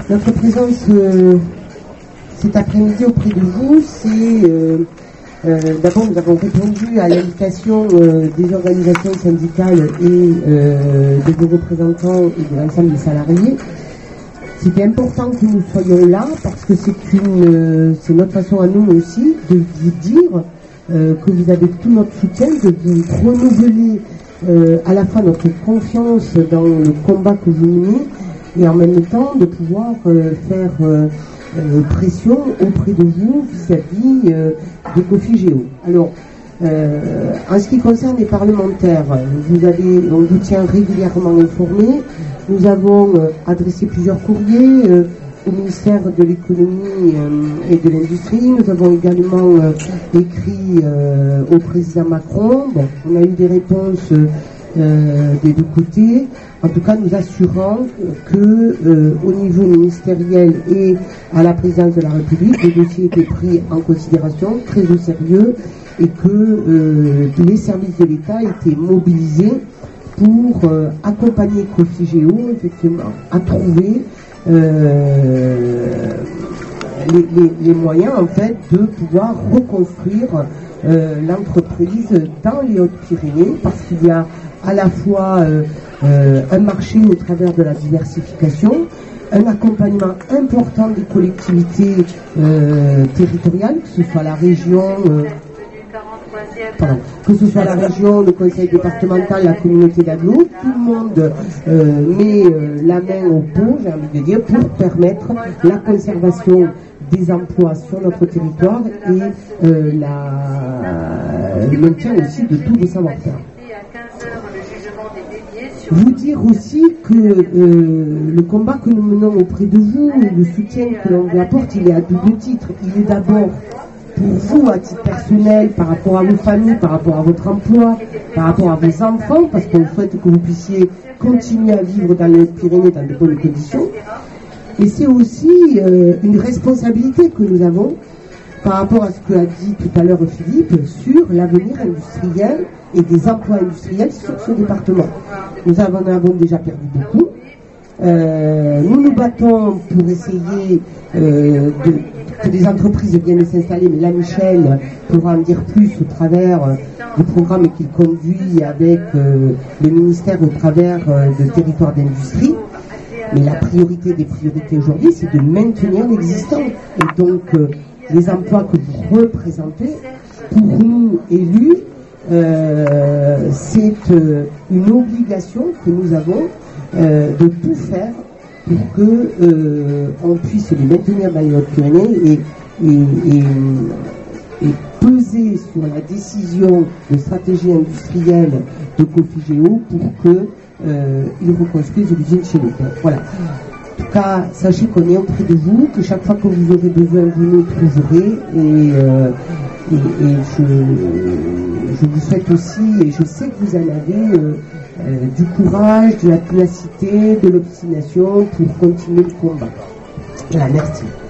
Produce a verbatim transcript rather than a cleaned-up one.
Notre présence euh, cet après-midi auprès de vous, c'est euh, euh, d'abord nous avons répondu à l'invitation euh, des organisations syndicales et euh, de vos représentants et de l'ensemble des salariés. C'était important que nous soyons là parce que c'est une, euh, c'est notre façon à nous aussi de vous dire euh, que vous avez tout notre soutien, de vous renouveler euh, à la fois notre confiance dans le combat que vous menez et en même temps de pouvoir euh, faire euh, euh, pression auprès de vous vis-à-vis euh, de Cofigeo. Alors, euh, en ce qui concerne les parlementaires, vous avez, on vous tient régulièrement informés. Nous avons euh, adressé plusieurs courriers euh, au ministère de l'économie euh, et de l'industrie. Nous avons également euh, écrit euh, au président Macron. Bon, on a eu des réponses euh, des deux côtés. En tout cas, nous assurant que euh, au niveau ministériel et à la présidence de la République, le dossier était pris en considération très au sérieux et que euh, les services de l'État étaient mobilisés pour euh, accompagner Cofigeo effectivement à trouver euh, les, les, les moyens en fait de pouvoir reconstruire euh, l'entreprise dans les Hautes-Pyrénées, parce qu'il y a à la fois euh, euh, un marché au travers de la diversification, un accompagnement important des collectivités euh, territoriales, que ce soit la région euh, Pardon. que ce soit la région, le conseil départemental, la communauté d'agglo, tout le monde euh, met euh, la main au pot, j'ai envie de dire, pour permettre la conservation des emplois sur notre territoire et euh, la, le maintien aussi de tous les savoir-faire. Vous dire aussi que euh, le combat que nous menons auprès de vous, le soutien que l'on vous apporte, il est à double titre. Il est d'abord pour vous, à titre personnel, par rapport à vos familles, par rapport à votre emploi, par rapport à vos enfants, parce qu'on souhaite que vous puissiez continuer à vivre dans les Pyrénées dans de bonnes conditions. Et c'est aussi euh, une responsabilité que nous avons par rapport à ce que a dit tout à l'heure Philippe sur l'avenir industriel et des emplois industriels sur ce département. Nous en avons déjà perdu beaucoup. Euh, nous nous battons pour essayer euh, de que des entreprises viennent s'installer, mais là Michel pourra en dire plus au travers euh, du programme qu'il conduit avec euh, le ministère au travers euh, de territoires d'industrie. Mais la priorité des priorités aujourd'hui, c'est de maintenir l'existant. Et donc, euh, les emplois que vous représentez, pour nous élus, euh, c'est euh, une obligation que nous avons euh, de tout faire pour que euh, on puisse les maintenir dans les Hautes-Pyrénées et, et, et, et peser sur la décision de stratégie industrielle de Cofigeo pour que euh, ils reconstruisent l'usine chez nous. Voilà. En tout cas, sachez qu'on est auprès de vous, que chaque fois que vous aurez besoin, vous nous trouverez et, euh, et, et je, je vous souhaite aussi, et je sais que vous en avez euh, euh, du courage, de la ténacité, de l'obstination pour continuer le combat. Voilà, merci.